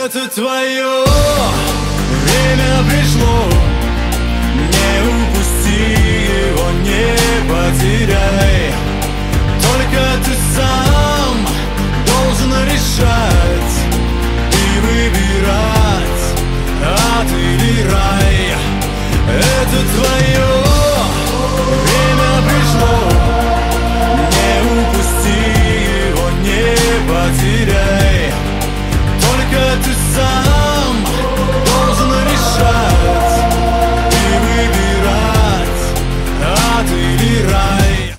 сердцу твое время пришло. Не упусти его, не потеряй.